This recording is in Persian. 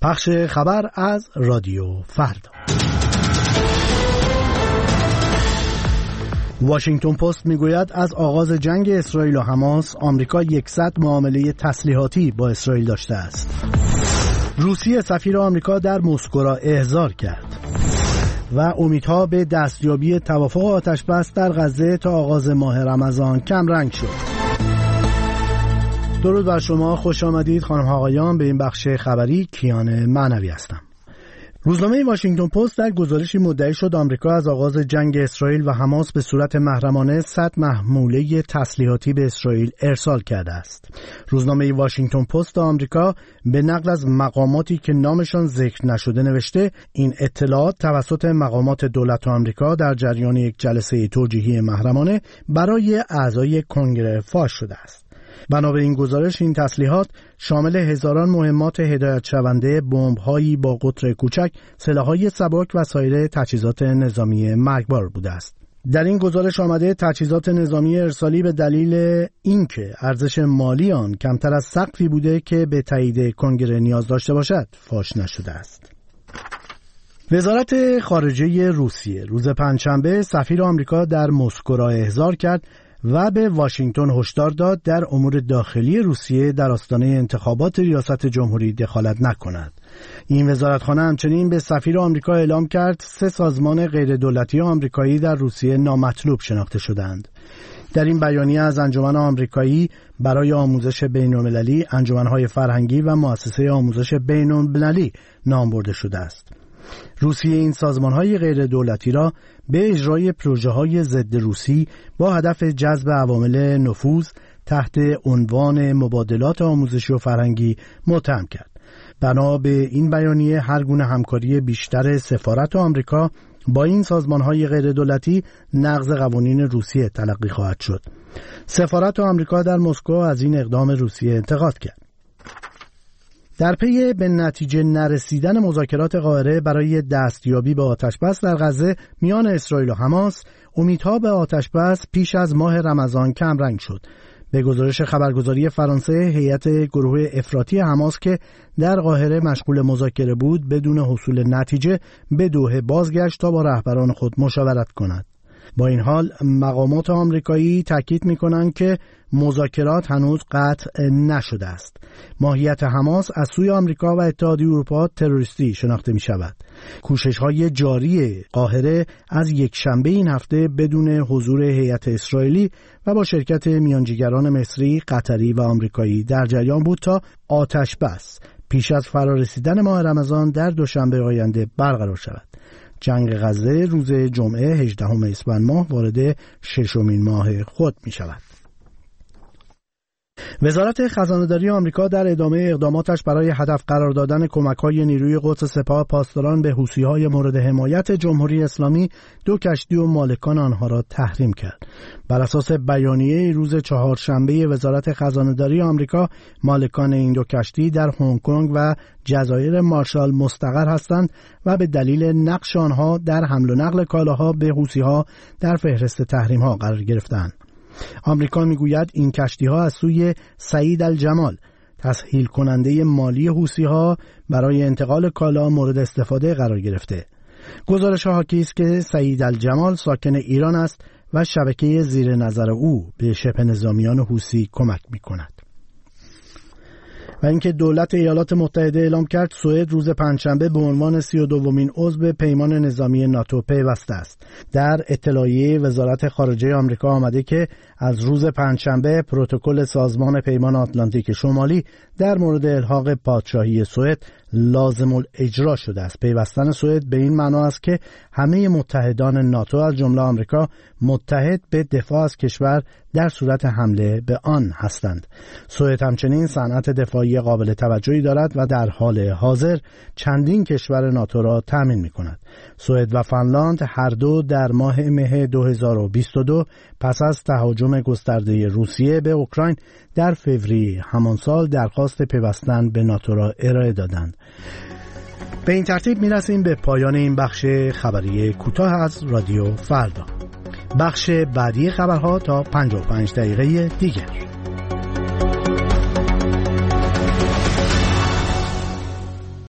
پخش خبر از رادیو فردا. واشنگتن پست میگوید از آغاز جنگ اسرائیل و حماس آمریکا 100 معامله تسلیحاتی با اسرائیل داشته است. روسیه سفیر آمریکا در مسکو را احضار کرد و امیدها به دستیابی توافق آتش‌بس در غزه تا آغاز ماه رمضان کم رنگ شد. درود بر شما، خوش آمدید خانم آقایان به این بخش خبری. کیان معنوی هستم. روزنامه واشنگتن پست در گزارشی مدعی شد آمریکا از آغاز جنگ اسرائیل و حماس به صورت محرمانه 100 محموله تسلیحاتی به اسرائیل ارسال کرده است. روزنامه واشنگتن پست آمریکا به نقل از مقاماتی که نامشان ذکر نشده نوشته این اطلاعات توسط مقامات دولت آمریکا در جریان یک جلسه توجیهی محرمانه برای اعضای کنگره فاش شده است. بنا به این گزارش این تسلیحات شامل هزاران مهمات هدایت شونده، بمب‌هایی با قطر کوچک، سلاح‌های سبک و سایر تجهیزات نظامی مرگبار بوده است. در این گزارش آمده تجهیزات نظامی ارسالی به دلیل اینکه ارزش مالی آن کمتر از سقفی بوده که به تایید کنگره نیاز داشته باشد فاش نشده است. وزارت خارجه روسیه روز پنجشنبه سفیر آمریکا در مسکو را احضار کرد و به واشنگتن هشدار داد در امور داخلی روسیه در آستانه انتخابات ریاست جمهوری دخالت نکند. این وزارتخانه همچنین به سفیر آمریکا اعلام کرد 3 سازمان غیردولتی آمریکایی در روسیه نامطلوب شناخته شدند. در این بیانیه از انجمن آمریکایی برای آموزش بین‌المللی، انجمن‌های فرهنگی و مؤسسه آموزش بین‌المللی نام برده شده است. روسیه این سازمان‌های غیر دولتی را به اجرای پروژه‌های ضد روسی با هدف جذب عوامل نفوذ تحت عنوان مبادلات آموزشی و فرهنگی متهم کرد. بنا به این بیانیه هر گونه همکاری بیشتر سفارت آمریکا با این سازمان‌های غیر دولتی نقض قوانین روسیه تلقی خواهد شد. سفارت آمریکا در مسکو از این اقدام روسیه انتقاد کرد. در پی به نتیجه نرسیدن مذاکرات قاهره برای دستیابی به آتش‌بس در غزه میان اسرائیل و حماس، امیدها به آتش‌بس پیش از ماه رمضان کم رنگ شد. به گزارش خبرگزاری فرانسه، هیئت گروه افراطی حماس که در قاهره مشغول مذاکره بود بدون حصول نتیجه به دوحه بازگشت تا با رهبران خود مشاورت کند. با این حال مقامات آمریکایی تاکید می‌کنند که مذاکرات هنوز قطع نشده است. ماهیت حماس از سوی آمریکا و اتحادیه اروپا تروریستی شناخته می‌شود. کوشش‌های جاری قاهره از یکشنبه این هفته بدون حضور هیئت اسرائیلی و با شرکت میانجیگران مصری، قطری و آمریکایی در جریان بود تا آتش بس پیش از فرارسیدن ماه رمضان در دوشنبه آینده برقرار شود. جنگ غزه روز جمعه 18 اسفند ماه وارد 6مین ماه خود می شود. وزارت خزانه‌داری آمریکا در ادامه اقداماتش برای هدف قرار دادن کمک‌های نیروی قدس سپاه پاسداران به حوثی‌های مورد حمایت جمهوری اسلامی 2 کشتی و مالکان آنها را تحریم کرد. بر اساس بیانیه روز چهارشنبه وزارت خزانه‌داری آمریکا، مالکان این 2 کشتی در هنگ کنگ و جزایر مارشال مستقر هستند و به دلیل نقش آنها در حمل و نقل کالاها به حوثی‌ها در فهرست تحریم‌ها قرار گرفتند. آمریکا میگوید این کشتی‌ها از سوی سعید الجمال، تسهیل کننده مالی حوثی‌ها، برای انتقال کالا مورد استفاده قرار گرفته. گزارش حاکی است که سعید الجمال ساکن ایران است و شبکه زیر نظر او به شبه نظامیان حوثی کمک می‌کند. و اینکه دولت ایالات متحده اعلام کرد سوئد روز پنجشنبه به عنوان 32مین عضو پیمان نظامی ناتو پیوسته است. در اطلاعیه وزارت خارجه آمریکا آمده که از روز پنجشنبه پروتکل سازمان پیمان آتلانتیک شمالی در مورد الحاق پادشاهی سوئد لازم الاجرا شده است. پیوستن سوئد به این معنا است که همه متحدان ناتو از جمله آمریکا متحد به دفاع از کشور در صورت حمله به آن هستند. سوئد همچنین صنعت دفاعی قابل توجهی دارد و در حال حاضر چندین کشور ناتو را تامین می‌کند. سوئد و فنلاند هر دو در ماه مه 2022 پس از تهاجم گسترده روسیه به اوکراین در فوریه همان سال درخواست پیوستن به ناتو را ارائه دادند. به این ترتیب می‌رسیم به پایان این بخش خبری کوتاه از رادیو فردا. بخش بعدی خبرها تا 55 دقیقه دیگر.